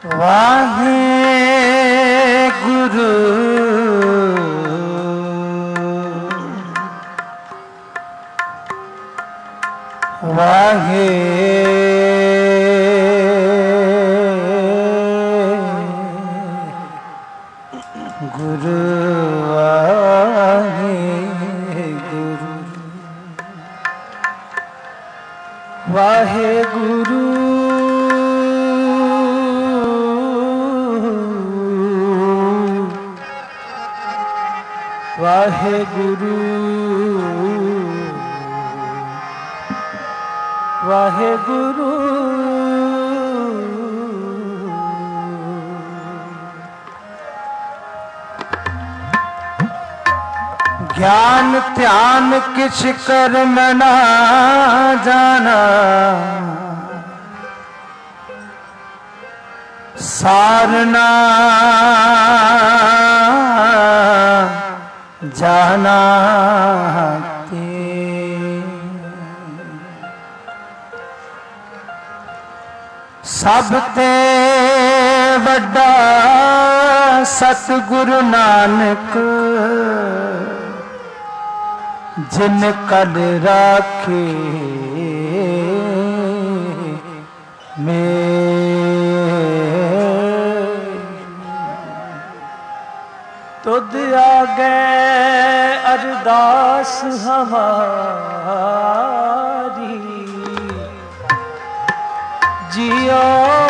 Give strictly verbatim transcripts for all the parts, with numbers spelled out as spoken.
वाहे गुरु वाहे गुरु वाहे गुरु वाहे गुरु वाहे गुरु वाहे गुरु ज्ञान ध्यान किछ कर्म ना जाना सारना जाना सब ते वड्डा सतगुरु नानक जिन कल राखे में तुद आगे अरदास हमारी जियो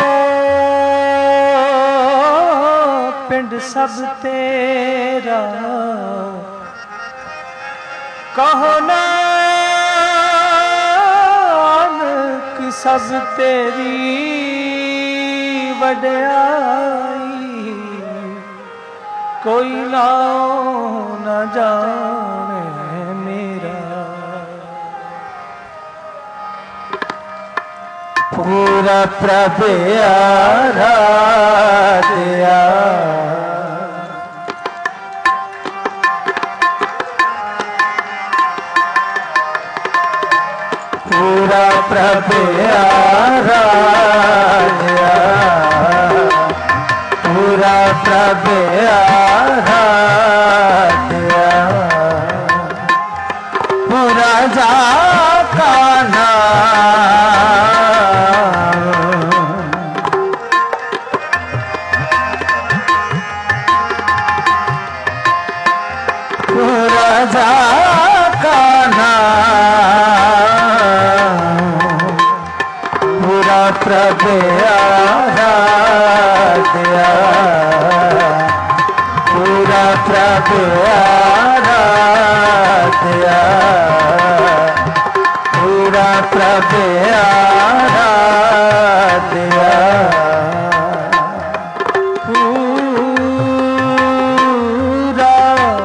पिंड सब तेरा कहो नानक सब तेरी वड्याई कोई नाम न जाने मेरा पूरा प्रभ आराध्या पूरा प्रभ आराध्या पूरा प्रभ आराध्या पूरा जा का पूरा जा का पूरा प्रभ आराध्या पूरा प्रभ आराध्या पूरा प्रभ आराध्या पूरा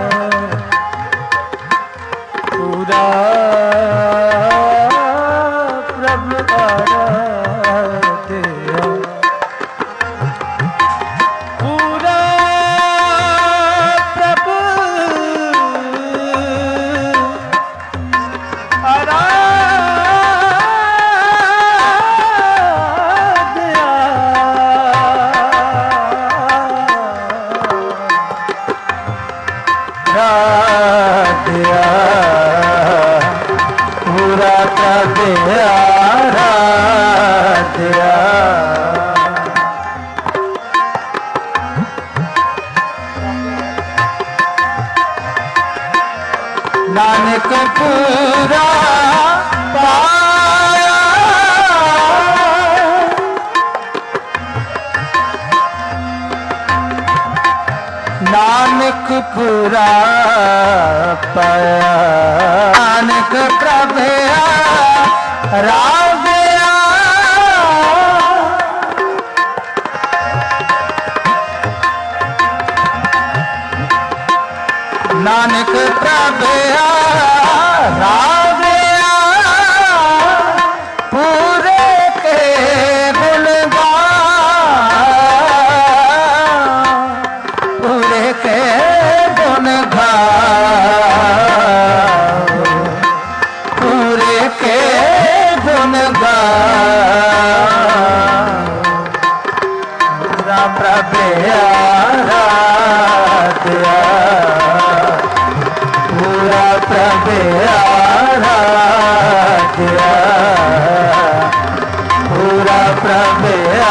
पूरा प्रभ आराध्या पूरा प्रभ आराध्या आराध्या पूरा प्रभ आराध्या नानक पूरा पाया नानक पूरा पाया नानक प्रभ आराध्या नानक प्रभ आराध्या पूरे के गुण गान पूरे के गुण गान पूरे के गुण गान प्रभ आराध्या, पूरा प्रभ आराध्या, पूरा प्रभ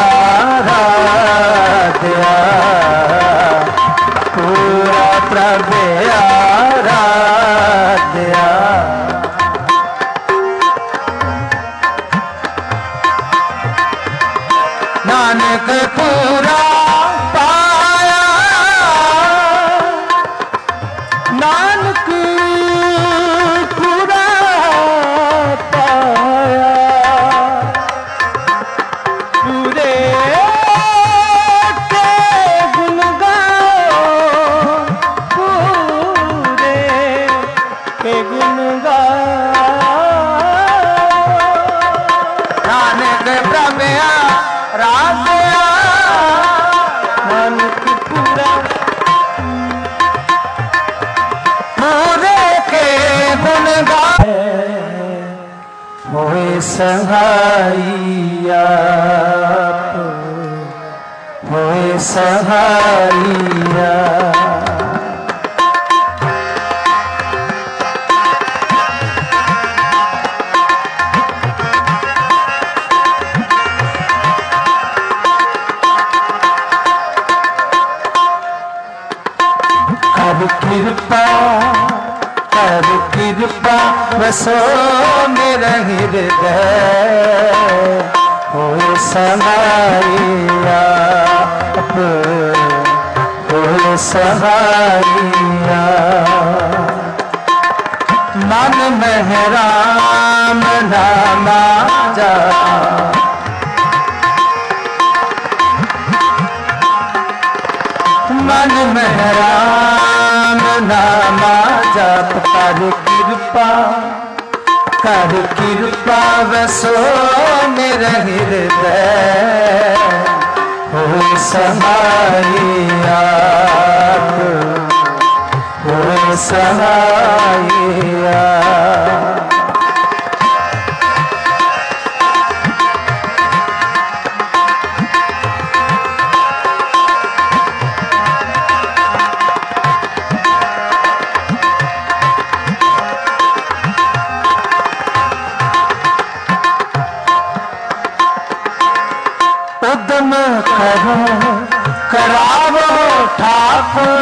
आराध्या, पूरा प्रभ आराध्या। नानक पूरा पाया, नानक पूरा पाया, पूरे के गुण गाओ, पूरे के गुण गाओ। नानक प्रभ आराध्या, नानक पूरा पूरे के गुण गाए, होए सहाइया, होए सहाइया। कर कृपा, कर कृपा बसो मेरा हृदय, होए सहाइया, होए सहाइया। मन में राम नामा जा, मन में राम नामा जप, कर कृपा, कर कृपा बसो मेरा हृदय, हो सहाइया, हो सहाइया। उद्यम करो करावो ठाकुर,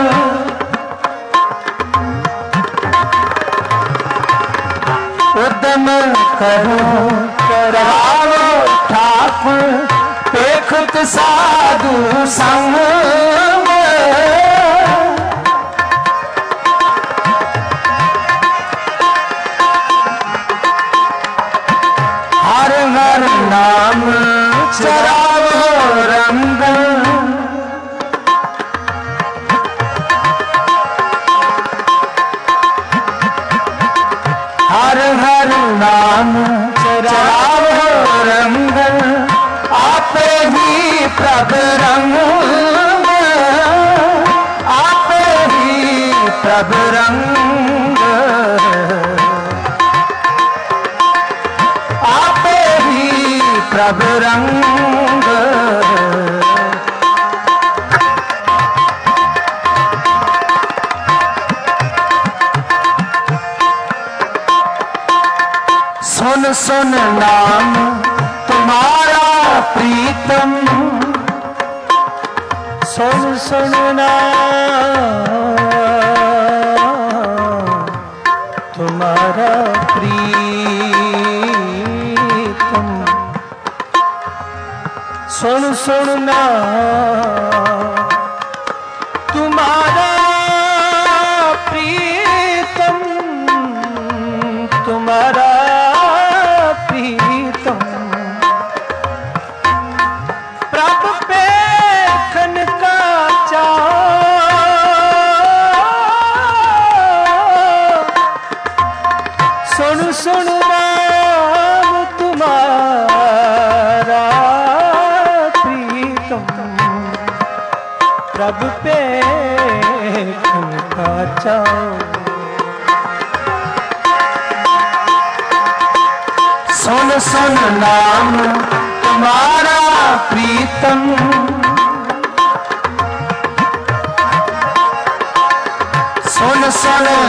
उद्यम करो करावो ठाकुर, पेखुत साधु संग, हर हर नाम चरावो रंग, हर हर नाम चरावो रंग, आपे ही प्रभ रंग, आपे ही प्रभ रंग, आपे ही प्रभ रंग। सुन सुन नाम तुम्हारा प्रीतम, सुन सुन नाम तुम्हारा प्रीतम, सुन सुन नाम तुम्हारा प्रीतम, तुम्हारा प्रीतम। प्रभु पेखन का चाव, सुन सुन नाम तुम्हारा प्रीतम, प्रभु पेखन का चाव। सुन सुन नाम तुम्हारा प्रीतम,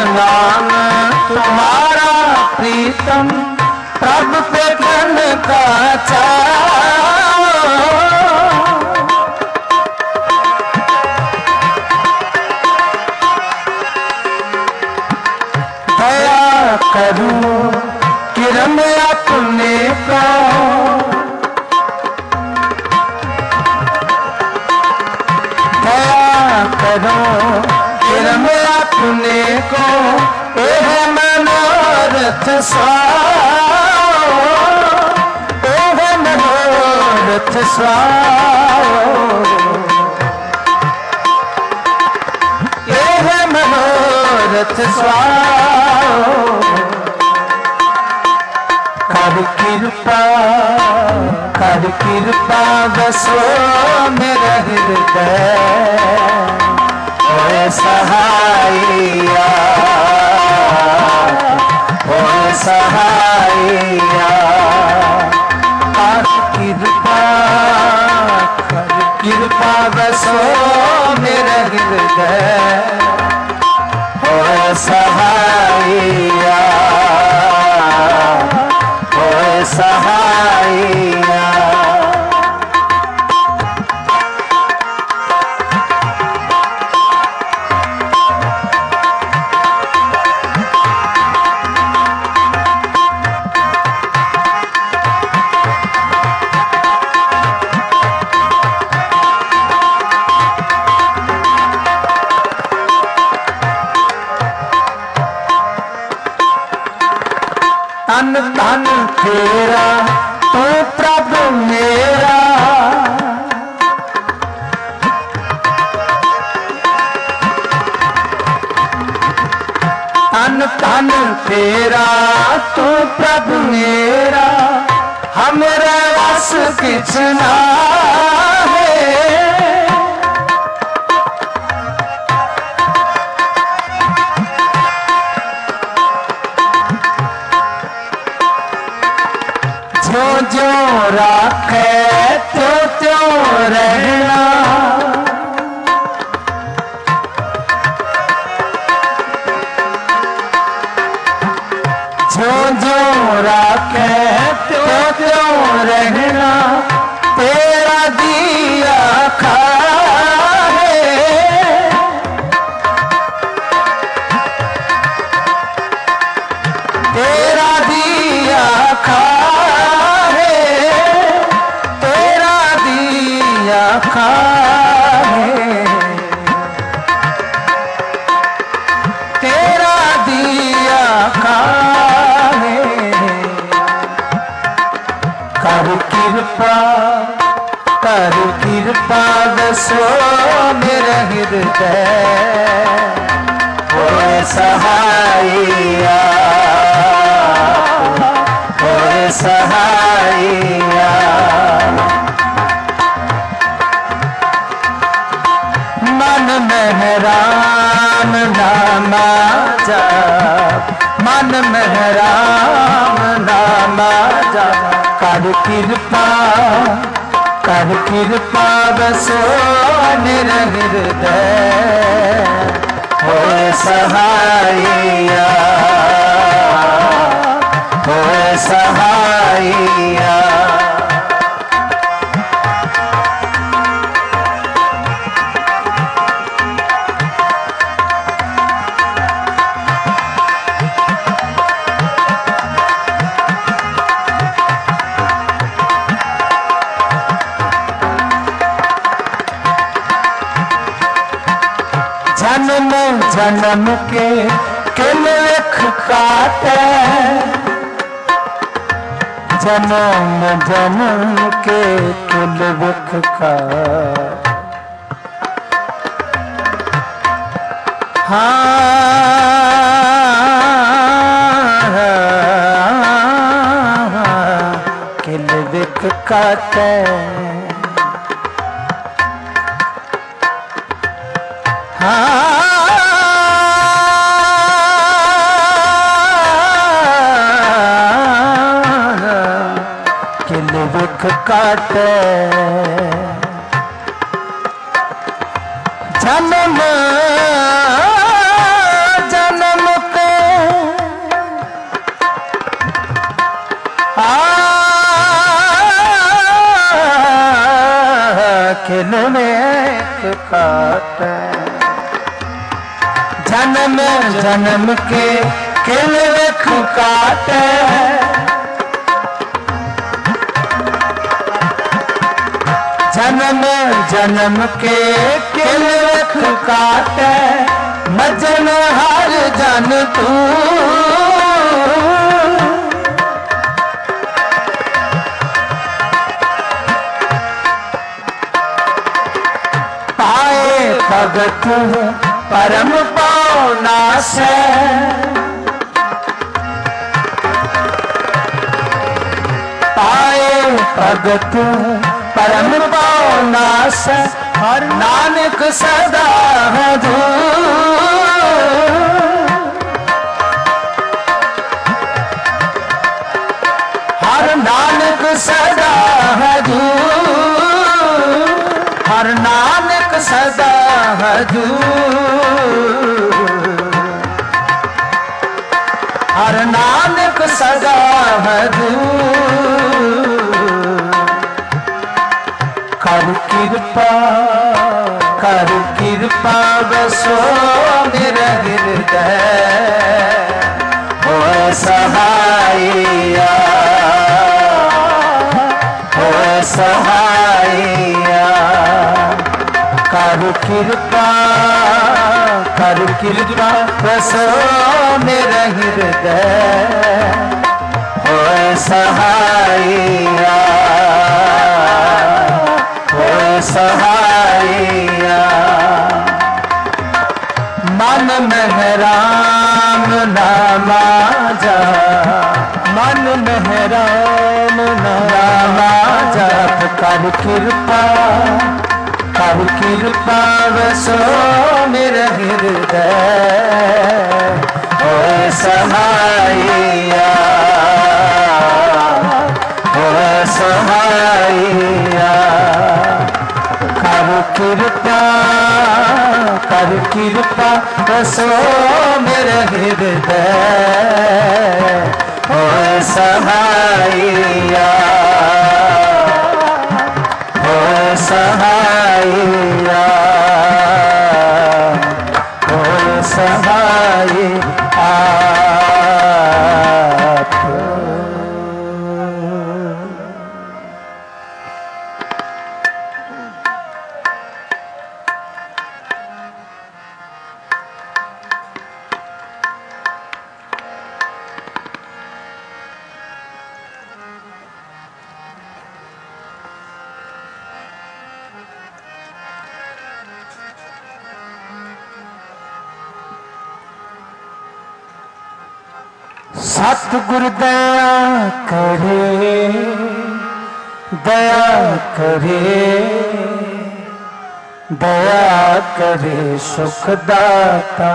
नाम तुम्हारा प्रीतम, प्रभु पे धन का चाओ। दया करूं किरण अपने को, दया करो किरण अपने को, एह मनोरथ स्वाओ, एह मनोरथ स्वाओ, एह मनोरथ स्वाओ। कर कृपा कर कृपा बसो मेरा हृदय, ओए सहाइया, ओए सहाइया। कर कृपा कर कृपा बसो मेरा हृदय, ओए सहाइया, ओए सहाइया। तन धन तेरा तू प्रभु मेरा, तन धन तेरा तू प्रभु मेरा, हमरा रस किछ ना है। जो जो राखे त्यों त्यों रहना, जो जो राखे त्यों त्यों रहना, तेरा दिया खाए, तेरा दिया खाए, तेरा दिया खाए, तेरा दिया खाए। कर कृपा कर कृपा बसो मेरा हृदय, ओए सहाइया, ओए सहाइया। मन मेहराम नामा जाप, मन मेहराम नामा जाप। कर कृपा कर कृपा बसो मेरा हृदय, ओए सहाइया, ओए सहाइया। जन्म जन्म के किल लिख काटे, जन्म जन्म के किल लिख काटे। हाँ किल लिख काटे, किल दुख काटे। जन्म जन्म किल वेख काटे। जन्म जन्म के किल वेख काटे। जन्म जन्म के किल वेख काटे। मजन हर जन तू पाए भगत परम पावना से। पाए भगत परम पावना से। हर नानक सदा हजूर। हर नानक सदा हजूर। हर नानक सदा हजूर। हर नानक सदा हजूर। कर कृपा कर कृपा बसो मेरा हृदय। हो सहाइया हो सहाइया। कर कृपा कर कृपा बसो मेरा हृदय। हो सहाइया सहाइया। मन महराम नामा जा। मन महराम नामा जप। कर कृपा कर कृपा बसो मेरा हृदय। हो सहाइया हो सहाइया। कर कृपा कर कृपा बसो मेरे हृदय। हो सहाइया हो सहाइया हो सहाइया। सतगुर दया करे दया करे दया करे सुखदाता।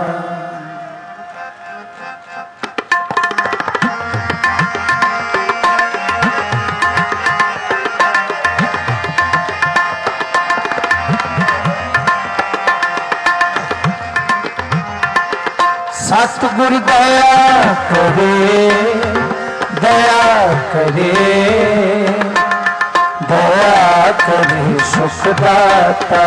सतगुर दया करे दया करे दया करे सुखदाता।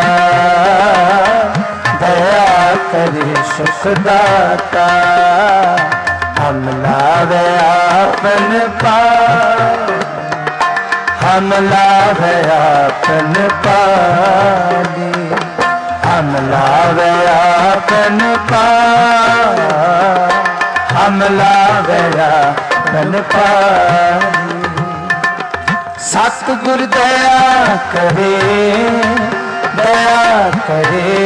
दया करे सुखदाता। हम लावे आपन पार हम लावे आपन पानी। हम लावे आपन पार हम लावे आपन पानी। सतगुर दया करे दया करे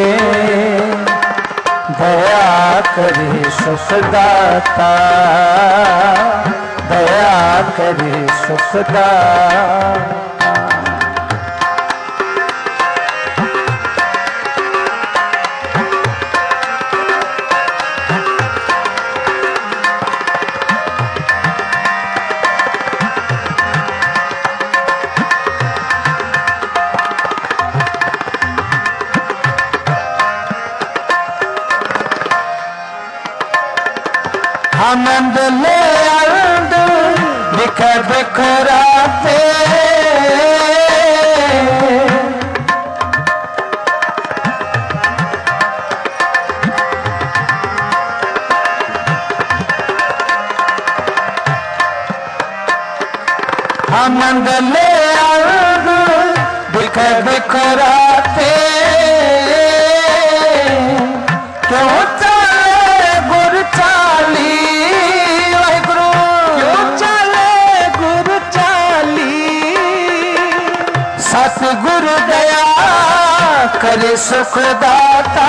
दया करे सुखदाता। दया करे सुखदाता। आनंद ले आनंद बिखर बिखराते। ले अंग बिख बिखराते क्यों चले गुर चाली वाहिगुरु क्यों चले गुर चाली सतगुरु दया करे सुख दाता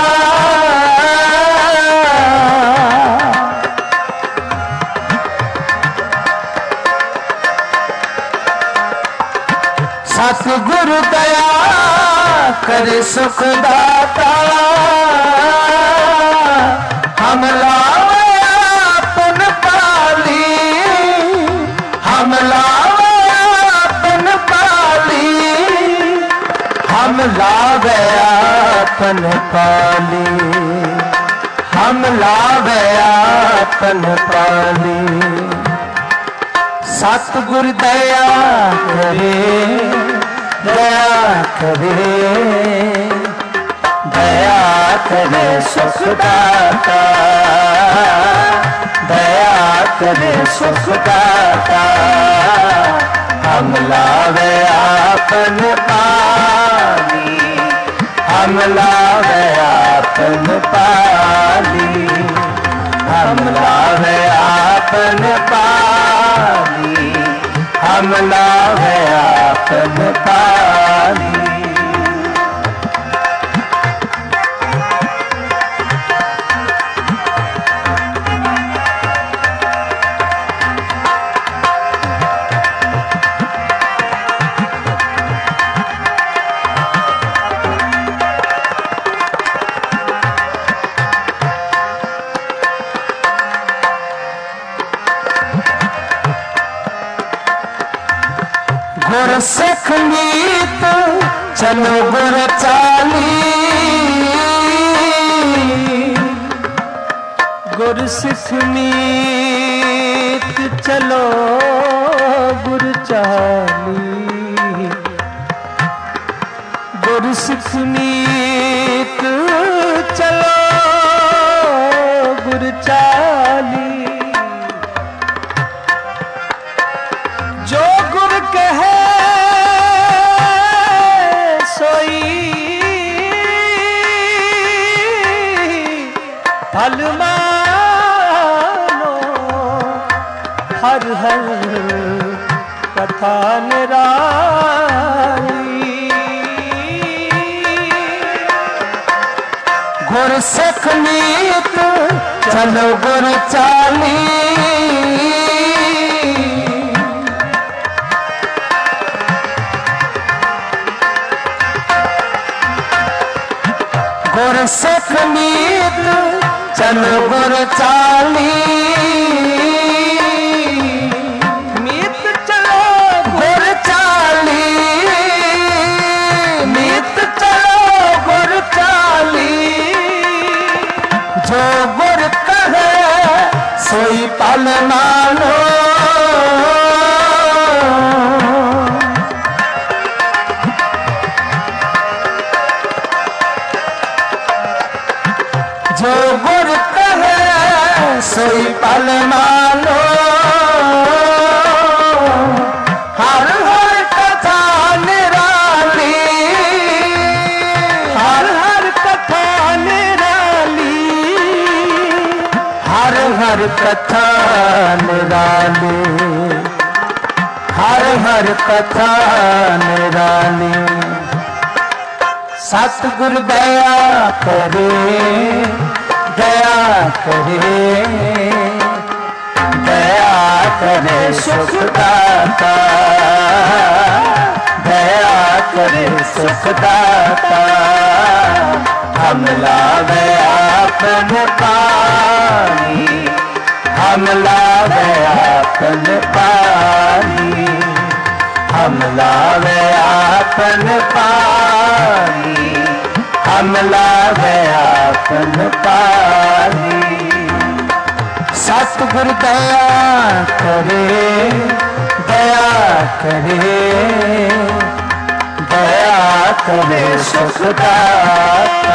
सतगुरु दया करे सुख दाता हम लावे अपन पाली हम लावे अपन पाली हम लावे अपन पाली हम लावे अपन पाली सतगुरु दया करे दया करे दया करे सुख दाता दया करे सुख दाता हम लावे आपन पाली हम लावे आपन पाली हम लावे आपन पाली हम लावे आपन पाली गुर सिख नीत चलो गुर चाली गुर सिख नीत चलो गुर चाली गुर सिख नीत चलो गुर चाली जो गुर कहे फल मानो हर हर कथा निराली गुर सिख नीत चलो गुर चाली गुर सिख नीत चलो गुर चाली नीत चलो गुर चाली नीत चलो गुर चाली जो गुर कहे सोई पल मानो जो गुर कहे सोई पल मानो हर हर कथा निराली हर हर कथा निराली हर हर कथा निराली हर हर कथा निराली सतगुरु दया करे दया करे दया करे सुख दाता दया करे सुख दाता हम लावे आपन पानी हम लावे आपन पानी हम लावे आपन पानी हम लावे आपन पानी सतगुरु दया करे दया करे दया करे सुख दाता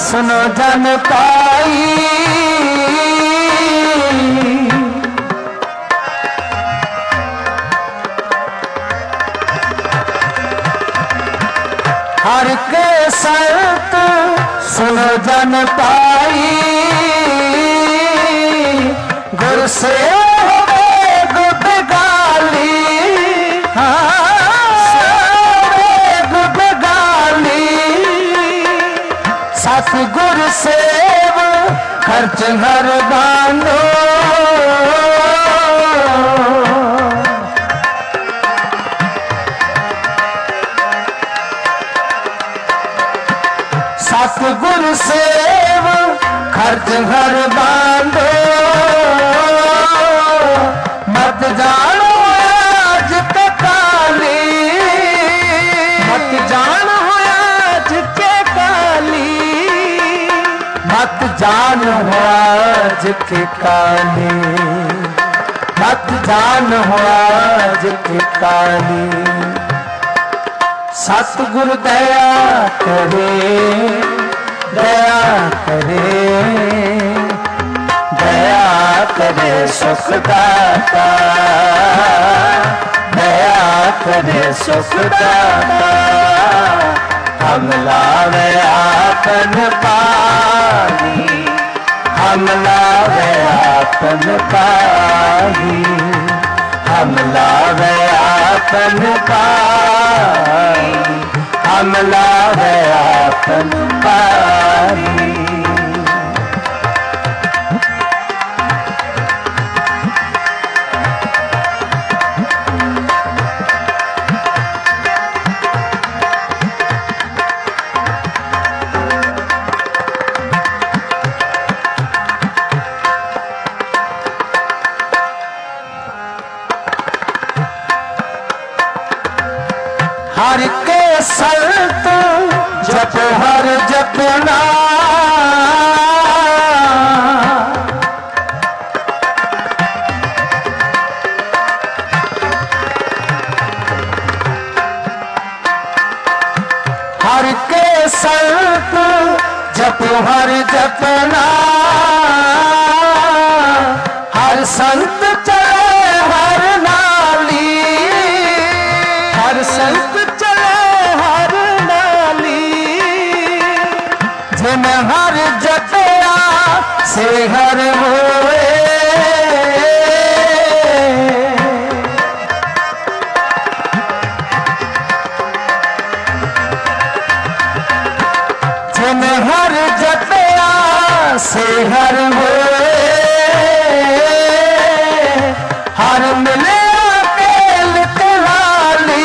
सुनो जन पाई हर के संत सुनो जन पाई गुर से गुद गाली गुद गाली सतगुर सेव खर्च घर बांधो सतगुर सेव खर्च घर बांधो मत जानो आज के काली मत जानो आज के काली मत जानो आज के काली मत जानो आज के काली सतगुरु दया करे दया करे दया करे सुख दाता दया करे सुख दाता हम लावे आपन पानी हम लावे आपन पानी हम लावे आपन पानी हम लावे आपन पानी हर के संत जप हर जपना हर के संत जप हर जपना हर संत चले हर नाली हर संत जिन हर जपया से हर होए जिन हर जपया से हर होए हर मिले अकेल तिलाली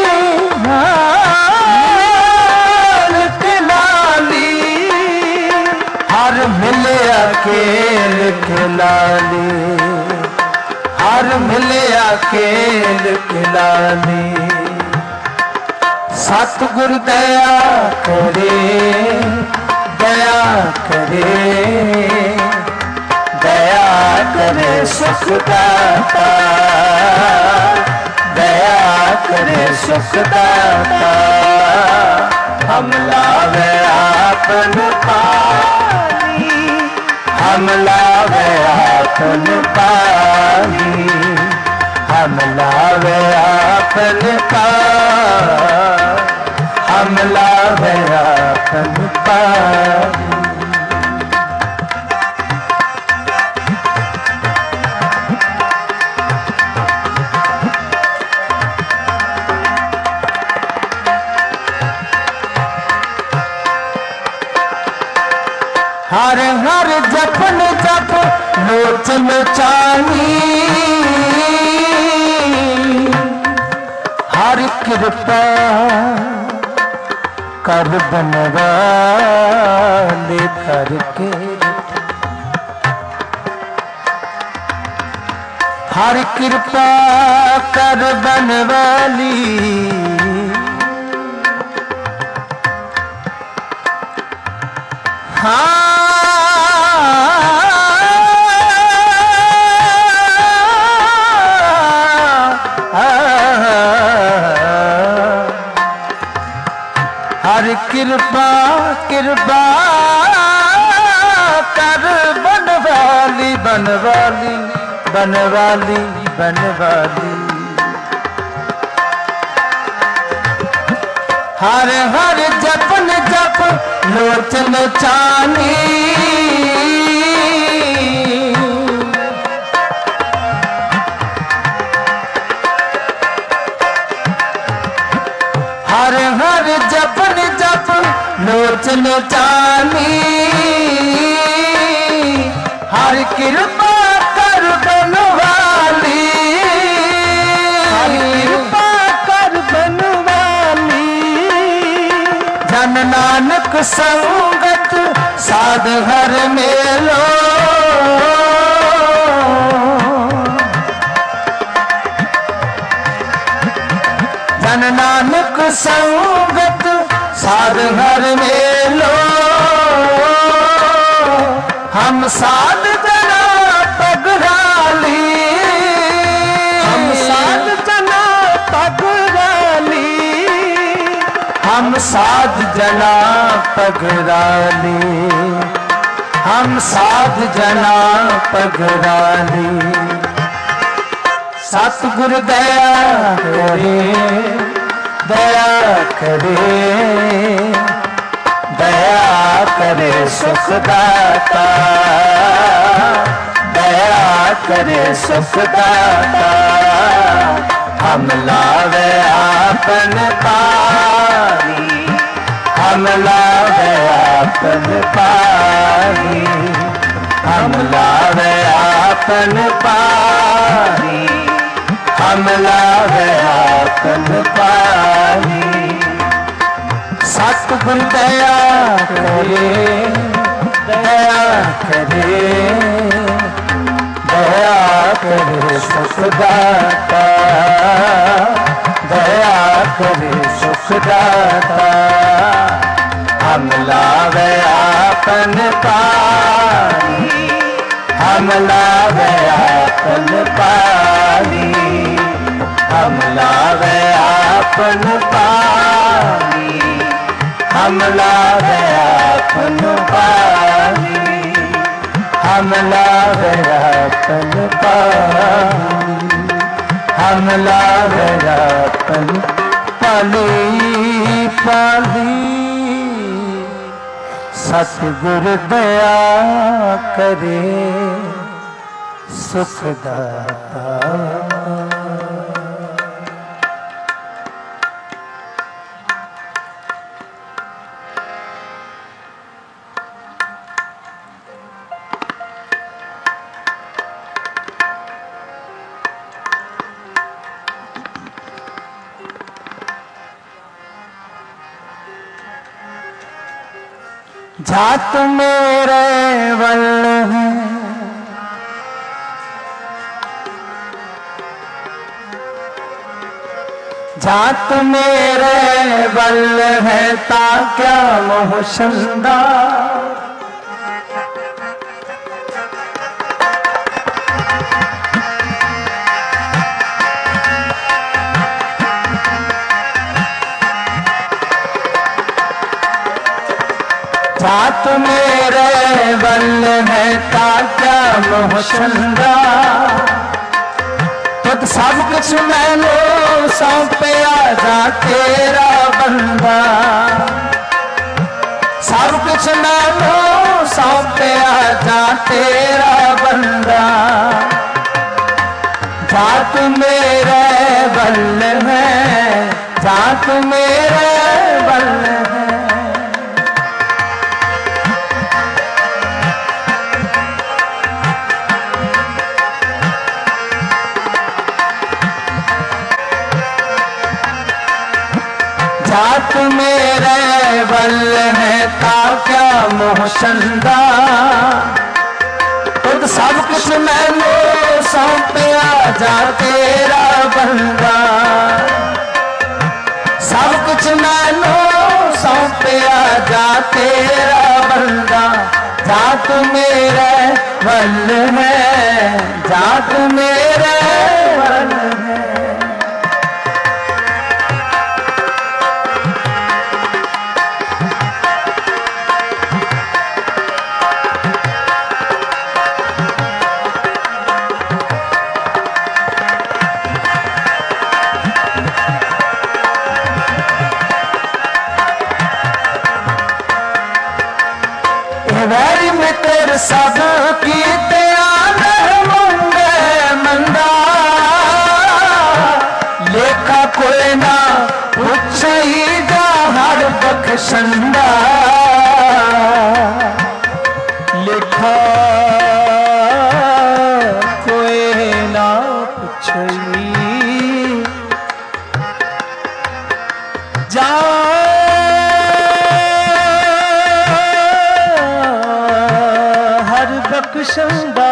हर मिले अकेल खिलाली हर मिले अकेल खिलाली सतगुर दया करे दया करे दया करे सुख दाता दया करे सुख दाता हम लावे आपन पानी हम लावे आपन पानी हम लावे आपन पानी हम लावे आपन पानी हर हर जपन जप लोचन चाही हर कृपा कर बनवाले करके हर कृपा कर बनवाली हाँ हर कृपा कृपा बनवाली बनवाली बनवाली। हर हर जपन जप लोचन चानी, हर हर जपन जप लोचन चानी। हर कृपा कर बनवाली, हर कृपा कर बनवाली। जन नानक संगत साध हर मेलो, जन नानक संगत साध हर मेलो। हम साध जना पगराली, हम साध जना पगराली, हम साध जना पगराली, हम साध जना पगराली। सतगुरु दया करे दया करे दया करे सुखदाता, दया करे सुखदाता। हम लावे आपन पानी, हम लावे आपन पानी, हम लावे आपन पानी, हम लावे आपन पानी। सतगुरु दया करे दया करे दया करे सुखदाता, दया करे सुखदाता। हम लावे आपन पानी, हम लावे आपन पानी, हम लावे आपन पानी, हम लावे आपन पानी, हम लावे आपन पानी, हम लावे आपन पानी पानी। सतगुरु दया करे सुखदाता। जात मेरे वल है, जात मेरे बल है ता क्या मोह शंदा। जात मेरे बल है ता क्या मोह शंदा। खुद सब कुछ मैनू सौंपया जा तेरा बंदा, सब कुछ मैनू सौंपया जा तेरा बंदा। जात मेरे बल है, जात मेरे बल है। जात मेरे बल है ता क्या मोह शंदा। खुद सब कुछ मैनू सौंपया जा तेरा बंदा, सब कुछ मैनू सौंपया जा तेरा बंदा। जात मेरे बल है, जात मेरे बल है। तेरे सब कीते आदर मुंगे मंदा लेखा कोई ना पुछई जा हर बख्शंदा लेखा कोई ना पुछई जा हर बख्शंदा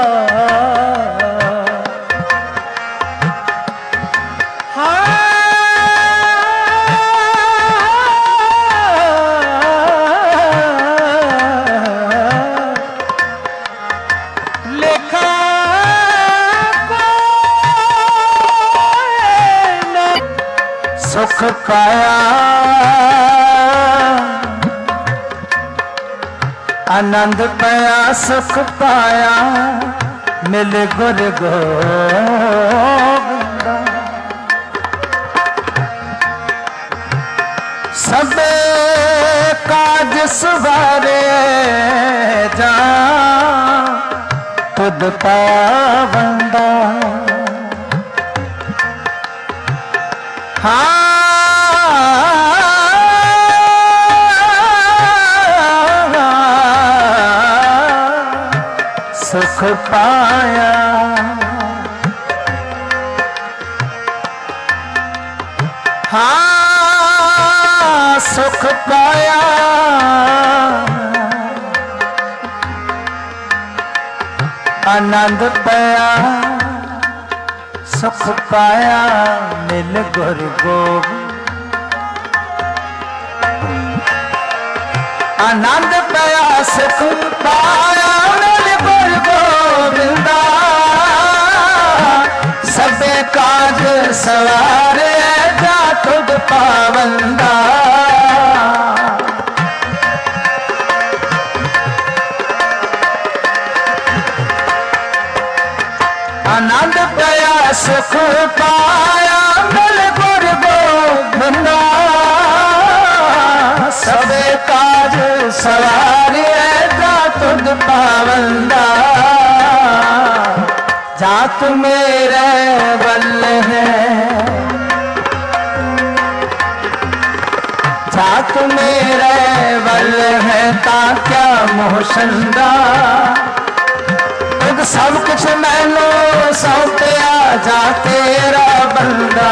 सुख पाया आनंद पाया सुख पाया मिल गुर गोविंदा सबे काज सवारे जा खुद पावंदा हाँ सुख पाया हाँ सुख पाया आनंद पाया सुख पाया मिल गुर गोविंद आनंद पाया सुख पाया मिल गुर गोविंदा सबे काज सवारे जा खुद पावंदा आनंद पाया सुख पाया मिल गुर गोविंदा सबे काज सवारे जा तुद पावंदा जात मेरे बल है जात मेरे बल है ता क्या मोहशंदा सब कुछ मैनू सौंपया जा तेरा बंदा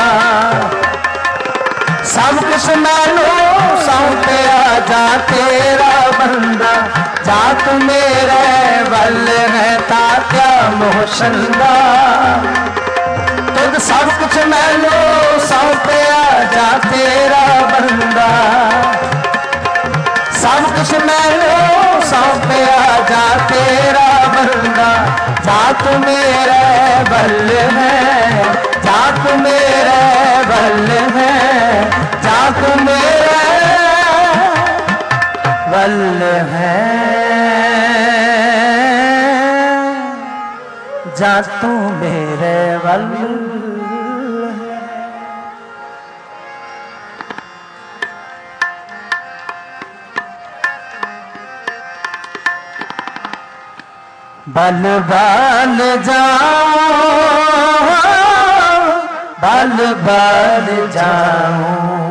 सब कुछ मैनू सौंपया जा तेरा बंदा जात मेरे बल है ता क्या मोहशंदा तुद सब कुछ मैनू सौंपया जा तेरा बंदा सब कुछ मैनू सौंपया जा तेरा बंदा जात मेरे बल है जात मेरे बल है जात मेरे बल है जात मेरे बल बल बल जाऊं बल बल जाऊं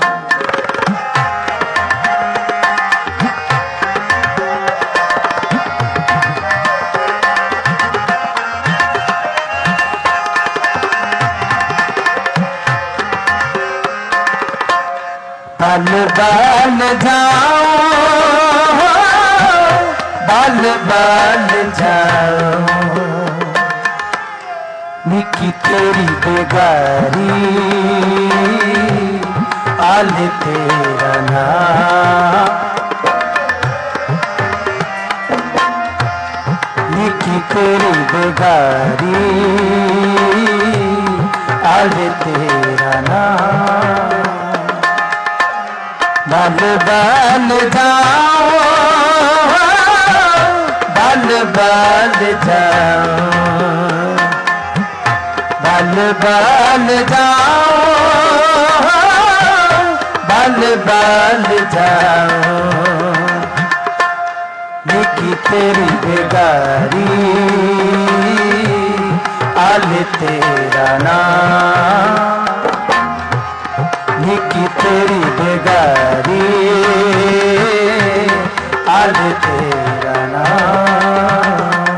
बल बल जाऊं बल बल जाऊं निकी तेरी बेगारी आल तेरा नाम निकी तेरी बेगारी आल तेरा नाम बल बल जाओ बल बल जाओ बल बल जाओ बल बल जाओ निकी निकी तेरी बेगारी आल तेरा नाम, निकी तेरी बेगारी आल तेरा नाम।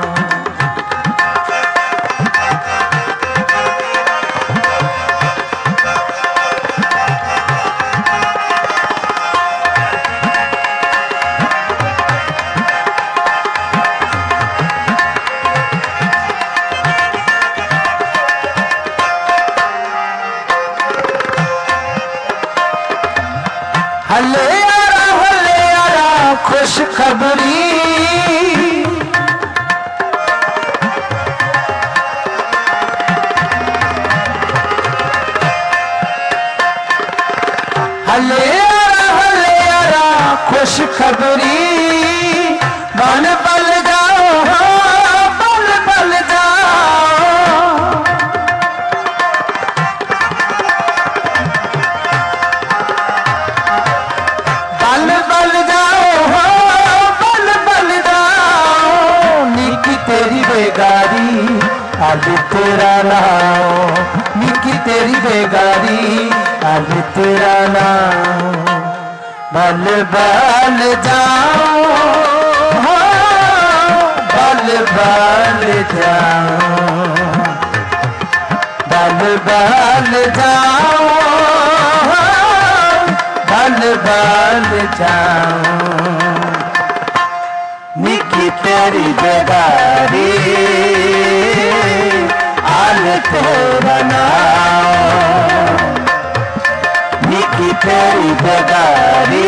हले आरा हले आरा खुश खबरी, हले आरा हले आरा खुश खबरी, बन बल जाओ बल बल जाओ, बल बल जाओ बल बल जाओ, निकी तेरी बेगारी आज तेरा नाम, निकी तेरी बेगारी आज तेरा नाम। बल बल जाओ बल बल जाओ, बल बल जाओ बल बल जाओ, निकी तेरी बेगारी आल तेरा नाम, निकी तेरी बेगारी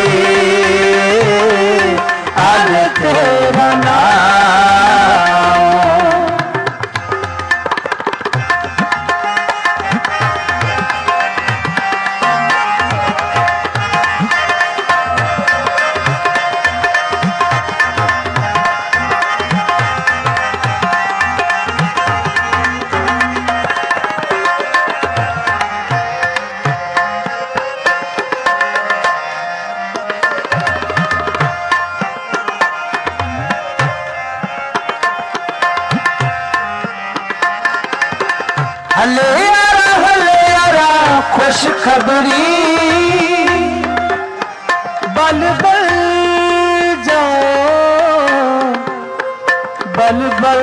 आल तेरा नाम। हले आरा हले आरा खुश खबरी, बल बल जाओ बल बल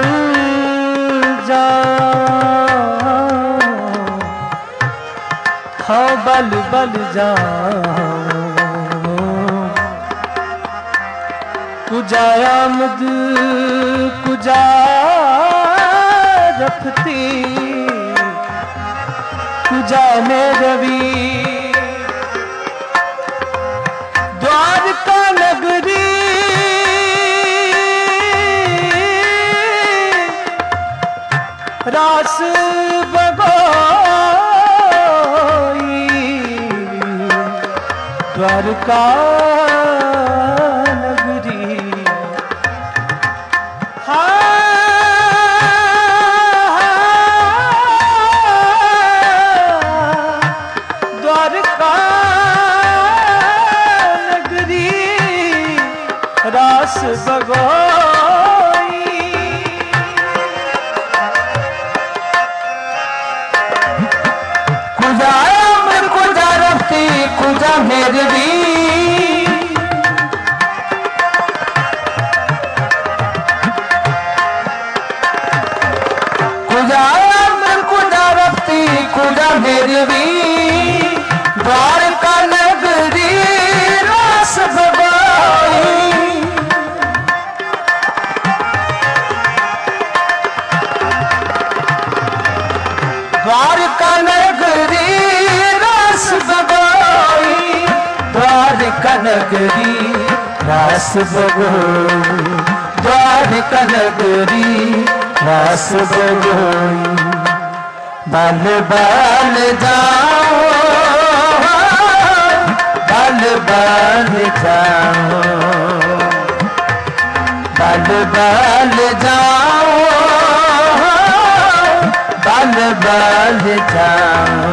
जाओ, हाँ बल बल जाओ, कुजा आमद कुजा रफती, जाने रवि द्वारका नगरी, रास बगोई द्वारका नगरी। रास बगोई कुजा अमर कुजा रफ्ती कुजा मेरवी, कुजा अमर कुजा रफ्ती कुजा मेरवी, द्वारका नगरी रास बगोई, द्वारका नगरी रास बगोई, द्वारका नगरी रास बगोई, द्वारका नगरी रास बगोई। बल बल जाओ बल बल जाओ, बल बल जाओ बल बल जाओ,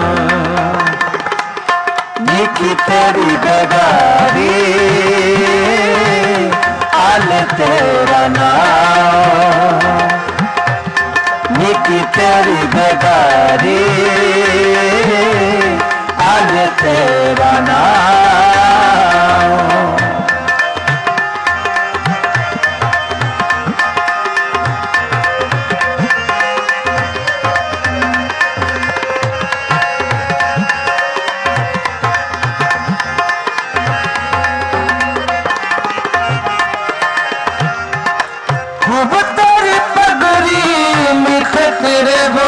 निकी तेरी बेगारी आल तेरा नाम, निकी तेरी बेगारी, आल तेरा नाम। खूब तेरी पगड़ी मीठे तेरे वो,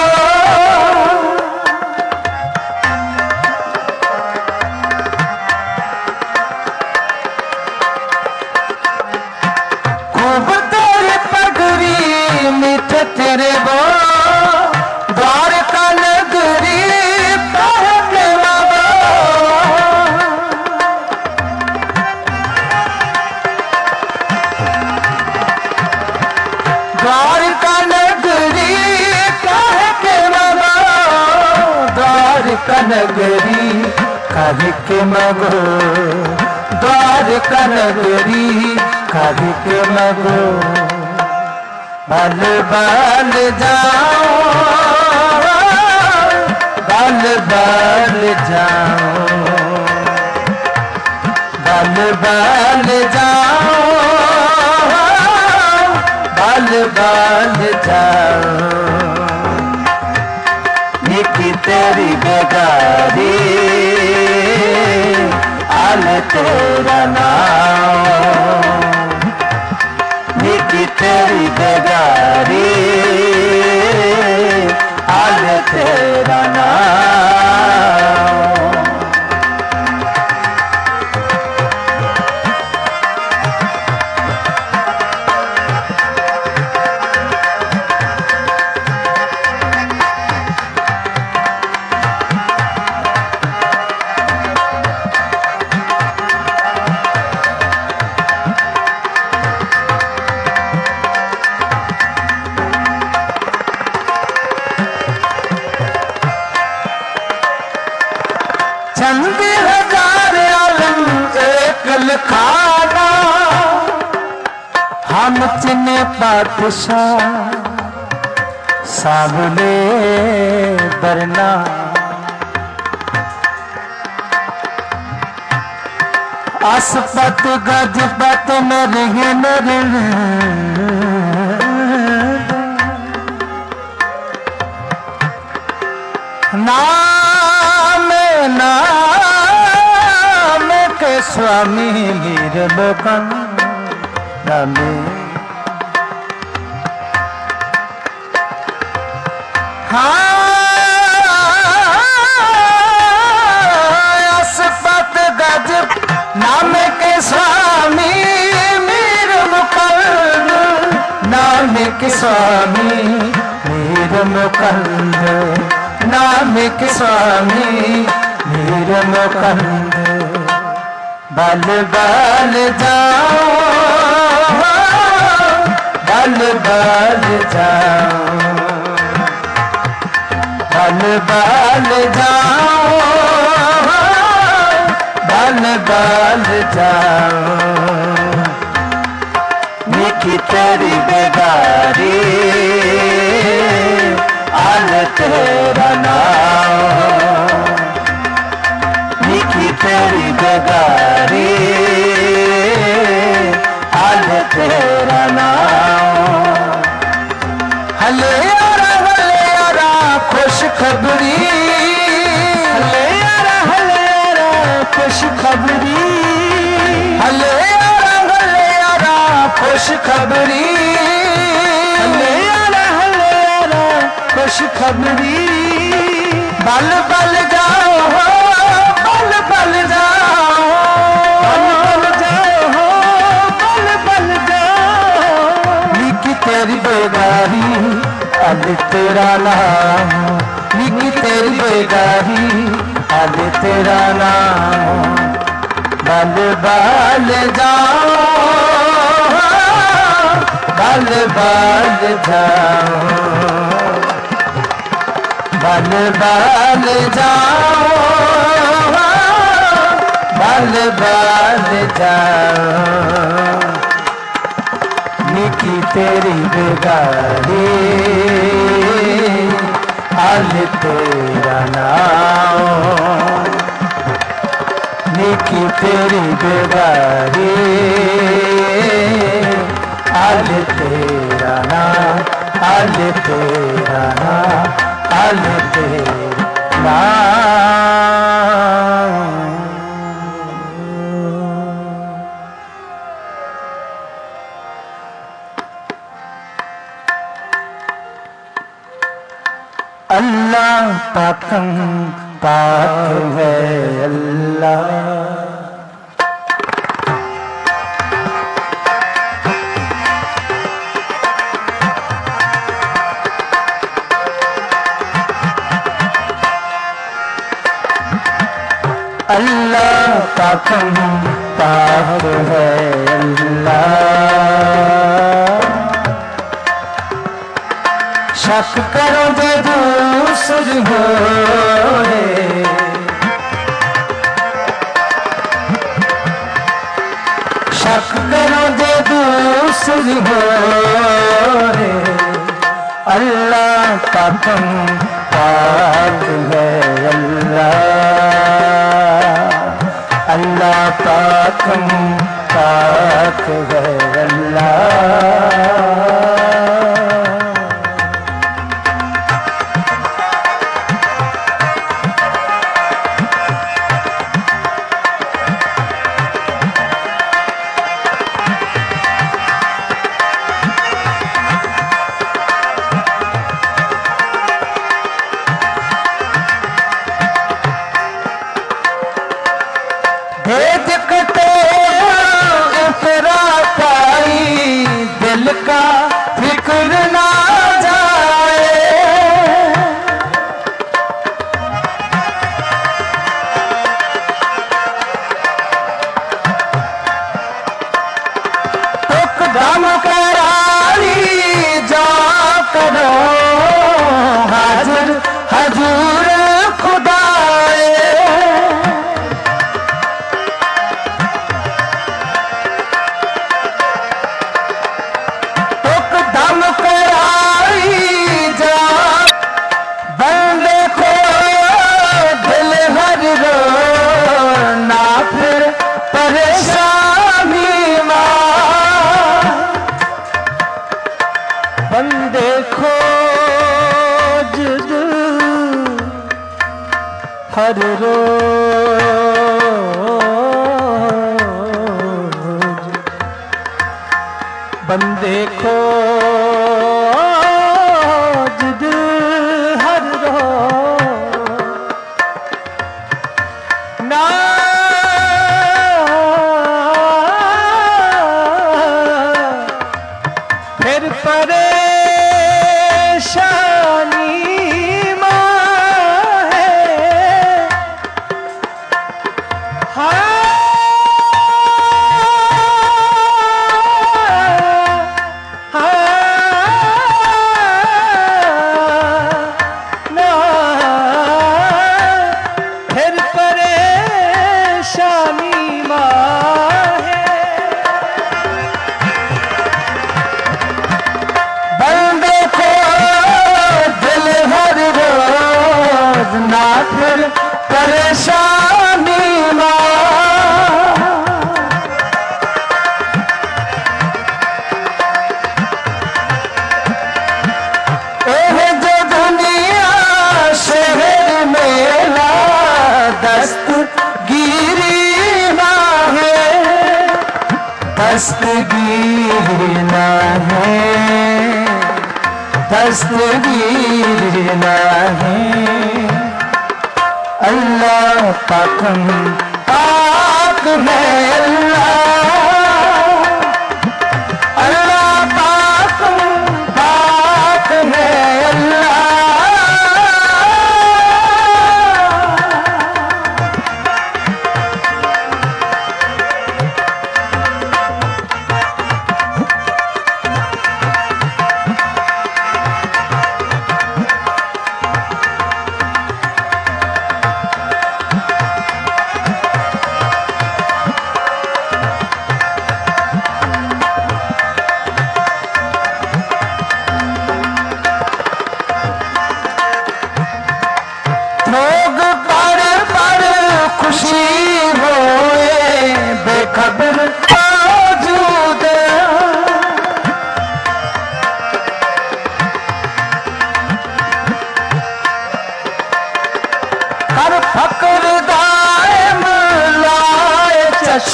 खूब तेरी पगड़ी मीठे तेरे वो, द्वारका नगरी पहले बाबा, द्वारका नगरी कह के मगो, द्वारका नगरी कह के मगो, द्वारका नगरी कह के मगो। बल बल जाओ, बल बल जाओ, बल बल जाओ, बल बल जाओ, निकी तेरी बेगारी, आल तेरा नाम, निकी तेरी बेगारी, आल तेरा नाम। चंद हजार आलम एक लखाना, हम चिन्ह पातशाह साबले बरना। आसपत गजपत नरहे नरन, नाम नाम के स्वामी मीर लोकन नामे। आसपत गज नाम के स्वामी मीर मुकंद, नाम के स्वामी मीर मुकंद, नाम के स्वामी मीर मुकंद। बल बल जाओ, बल बल जाओ, बल बल जाओ, बल बल जाओ, निकी तेरी बेगारी, आल तेरा नाम, निकी तेरी बेगारी, आल तेरा नाम। हले यारा हले यारा खुश खबरी, हले यारा हले यारा खुश खबरी, हले यारा हले यारा खुश खबरी, हले यारा हले यारा खुश खबरी। बल बल जाओ, बल बल जाओ, बल बल जाओ, बल बल जाओ, निकी तेरी बेगारी, आल तेरा नाम, निकी तेरी बेगारी, आल तेरा नाम। बल बल जाओ, बल बल जाओ, बल बल जाओ, बल बल जाओ, निकी तेरी बेगारी हाल तेरा नाम, निकी तेरी बेगारी हाल तेरा नाम, हाल तेरा नाम, हाल तेरा नाम। अल्लाह पाकम पाक है अल्लाह, अल्लाह पाकम पाक है अल्लाह। शक करो जे दूसर हो रे, शक करो जे दूसर हो रे, अल्लाह पाकम पाक है अल्लाह, अल्लाह पाकम पाक है अल्लाह। भेद कटे इफरात आई, दिल का फिक्र ना जाए, तुक दम करारी जा करो हाजिर हजूर खुदाए, बंदे खोज हर रोज, बंदे खोज हर रोज, ना फिर परेशानी मां है, हाँ परेशानी एह जो दुनिया शहर मेला दस्तगीरी ना है, दस्तगीरी ना है, दस्तगीरी ना है। अल्लाह पाकम पाक है अल्लाह, अल्लाह पाकम पाक है अल्लाह।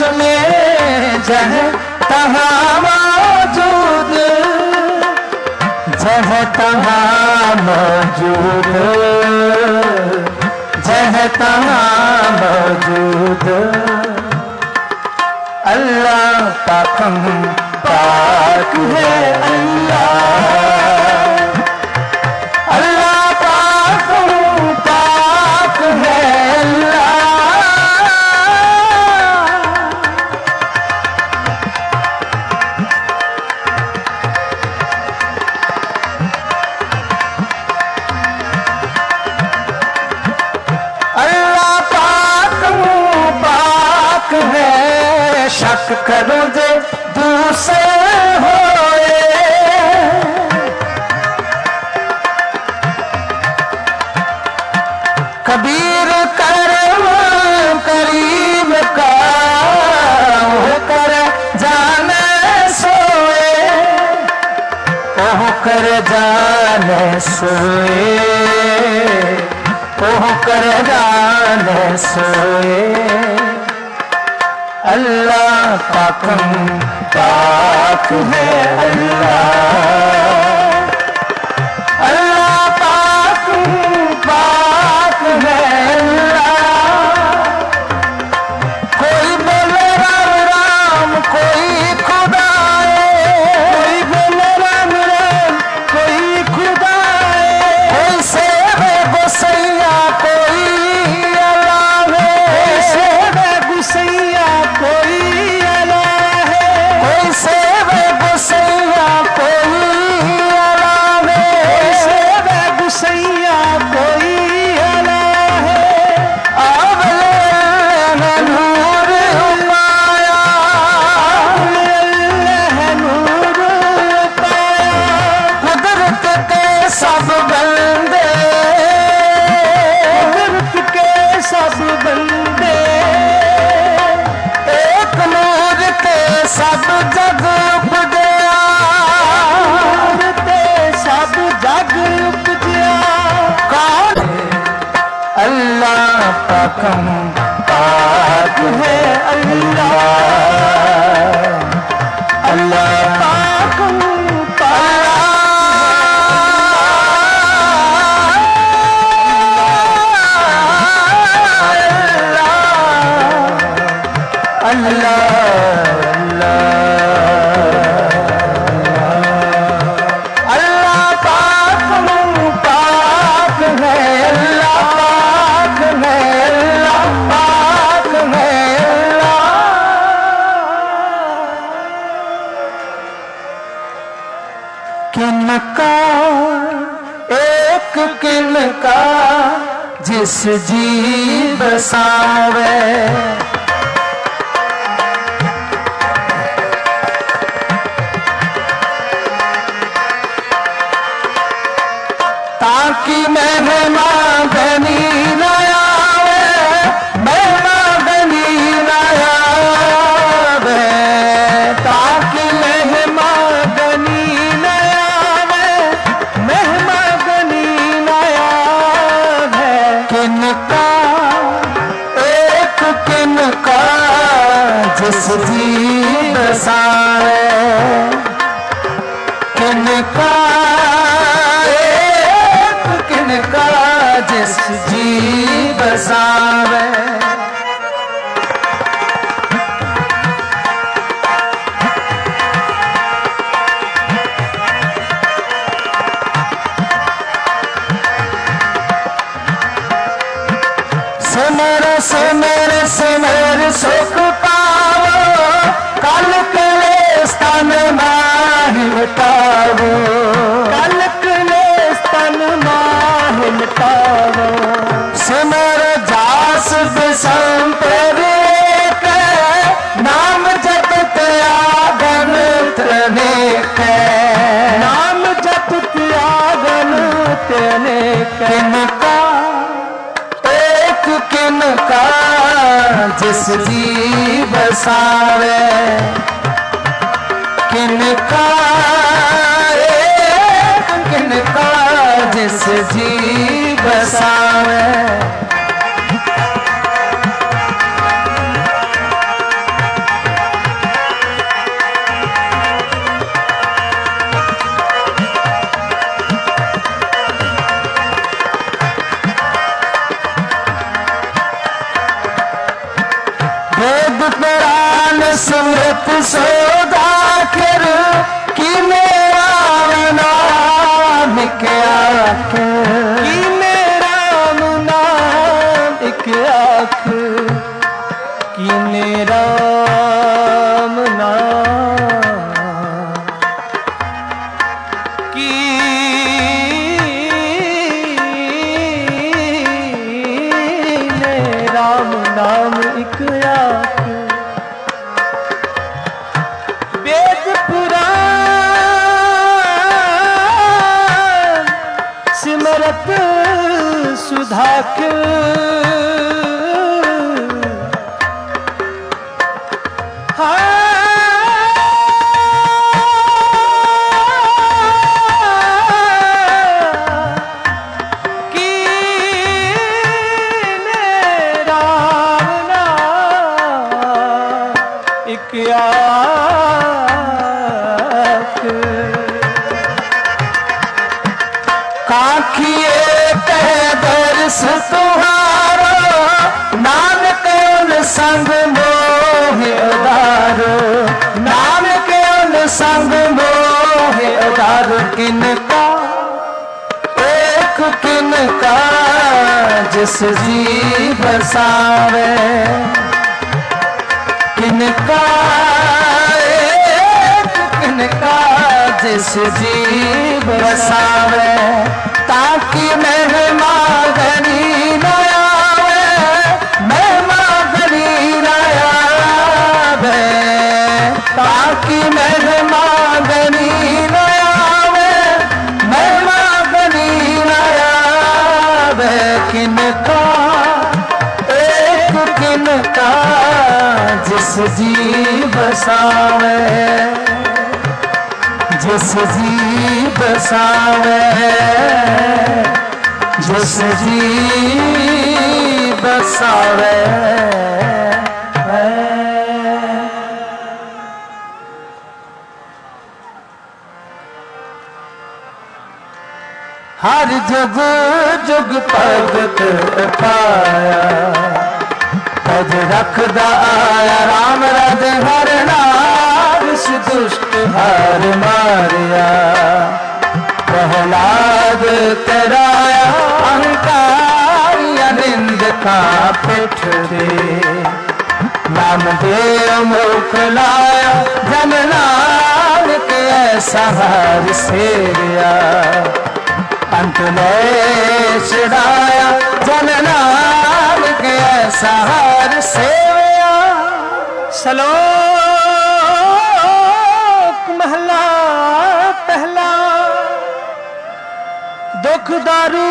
उसमें जह तहाँ मौजूद, जह तहाँ मौजूद, जह तहाँ मौजूद। अल्लाह पाकम पाक है अल्लाह, अल्लाह पाकम पाक है शक करो जे दूसरे होए, कबीर करम करीम का ओह कर जाने सोए, ओह कर जाने सोए, ओह कर जाने सोए। अल्लाह पाकम पाक है अल्लाह, अल्लाह पाकम पाक है अल्लाह। कोई बोले राम राम कोई खुदाए, कोई बोले राम राम कोई खुदाए, कोई सेवे गोसैया कोई अलावे, कोई सेवे गोसैया कोई अला है, कोई सेवे गुसैया कोई अला है, कोई सेवे गुसैया कोई अला है। आवले नूर पाया, अल्लाह नूर पाया, कुदरत के सब बंदे, कुदरत के सब बंदे, सब जग उपजया, सब जग उपजया। कौन अल्लाह पाकम पाक है अल्लाह, अल्लाह पाकम पाक अल्लाह, किनका एक किनका जिस जी बसावे, ताकि महिमा बनी न आवे, महिमा बनी न आवे, ताकि महिमा बनी न आवे, महिमा बनी न आवे। किनका एक किनका जिस जी बसावे, किनका किनका जिस जी बसावे। सिमर सिमर सिमर सुख पावो, कल कलेश तन माहि मिटावो, कल कलेश तन माहि मिटावो। सिमर जास बिसंपर एक, नाम जपत आगन तनेक, नाम जपत आगन तनेक। किनका एक किनका जिस जी बसावे, किनका एक किनका जिस जी बसावे। सिमरत सौदागर की मेरा नाम एक आखिर की मेरा नाम एक आखिर की मेरा सुधाकर की मेरा नाम एक काखिए दर्श तुम्हारो नानक उन संग मोहे उदारो नानक उन संग मोहे उदारो किनका एक किनका जिस जी बसावे किनका एक किनका जिस जी बसावे ताकि महिमा गनी न आवे महिमा गनी न आवे ताकि महिमा गनी न आवे महिमा गनी न आवे किनका एक किनका जिस जी बसावे जिस जी बसावे जिस जी बसावे हर जुग जुग भगत पाया पद रखदा आया राम रज हर नाम दुष्ट हार मारिया प्रहलाद कराया अहंकारिया निंद का पिठ दे नाम देव मुख लाया जन नानक ऐसा हार सेरिया अंत में छड़ाया जन नानक ऐसा हार सेविया सलोक महला पहला दुख दारू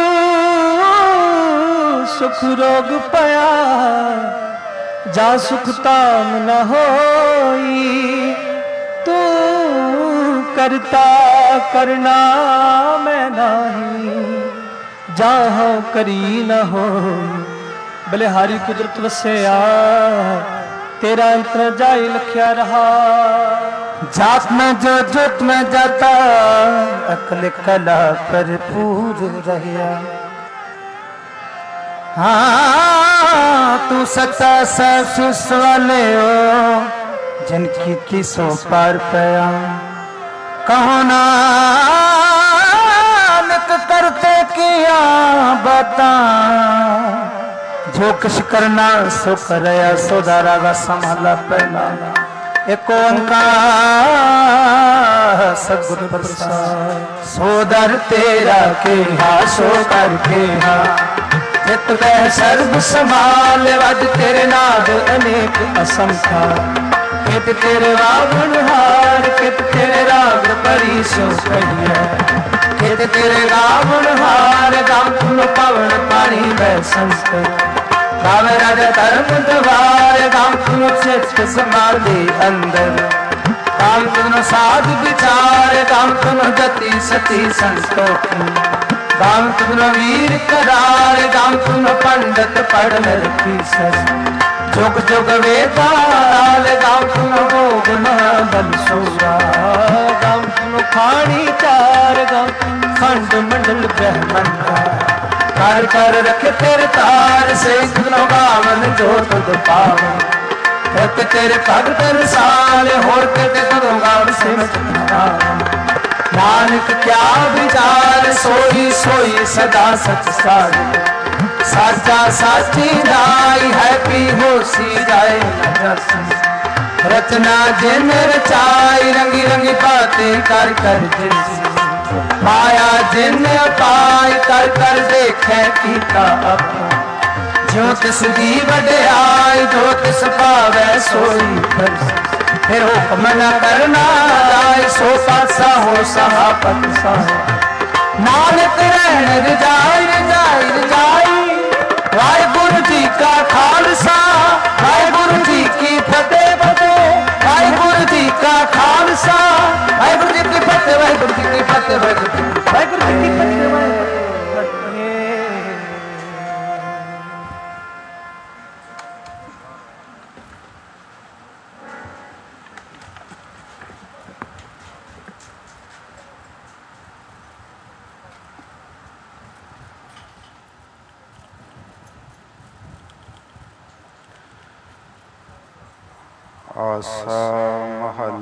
सुख रोग पया जा सुख ताम न होई तू करता करना मैं नहीं जहाँ करी न हो बलिहारी कुदरत वसया तेरा अंतर जाई लख्या रहा जात में जो जुट में जाता अकल कला भरपूर रहिया हाँ तू सता सब सुस वाले हो जिनकी किसों पार पया कहो नानक करते किया बता जो कुछ करना सो करया सोदारा वा संभाला पहला एक ओंकार सद्गुरु प्रसाद सोदर तेरा के हा सो करके हा चित वह सर्व संभाल वद तेरे नाद अनेक असंख्या कित तेरे रावण हार कित तेरे राग परी सो कहिया कित तेरे रावण हार गाम तुम पवन पानी वह संस्कृत गाव राजा धर्म द्वार गाम तुम चित्त समाधि अंदर गाम तुम साध विचार गाम तुम गति सती संतोखी गाम तुम वीर करार गाम तुम पंडित पढ़ लड़की सर जुग जुग वेदाल गाम तुम भोग महाबल सोरा गाम तुम खानी चार गाम खंड मंडल ब्रह्मन कर कर रखे तेरे तार से गावन जो तुद पावन एक तेरे भगत रसाल होर किते कदों गाव सिमत नानक क्या विचार सोई सोई सदा सच सार साचा साची दाई है पी होसी जाए न जस रचना जिन रचाई रंगी रंगी बातें कर कर जिन माया जिन पाई कर कर देखे कीता अपना जो तिस दी वड्याई जो तिस पावै सोई फिर हुक्म न करना जाए सो पासा हो सहापत साया नानक रहन रजाई रजाई रजाई वाहिगुरु जी का खालसा वाहिगुरु जी की फतेह फतेह वाहिगुरु जी का खालसा वाहिगुरु जी की फतेह वाहिगुरु जी की फतेह वाहिगुरु जी की फतेह। आसा महल